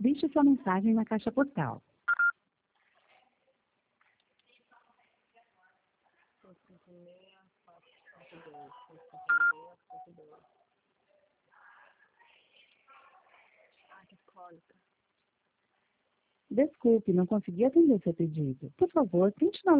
Deixe sua mensagem na caixa postal. Desculpe, não consegui atender seu pedido. Por favor, tente novamente.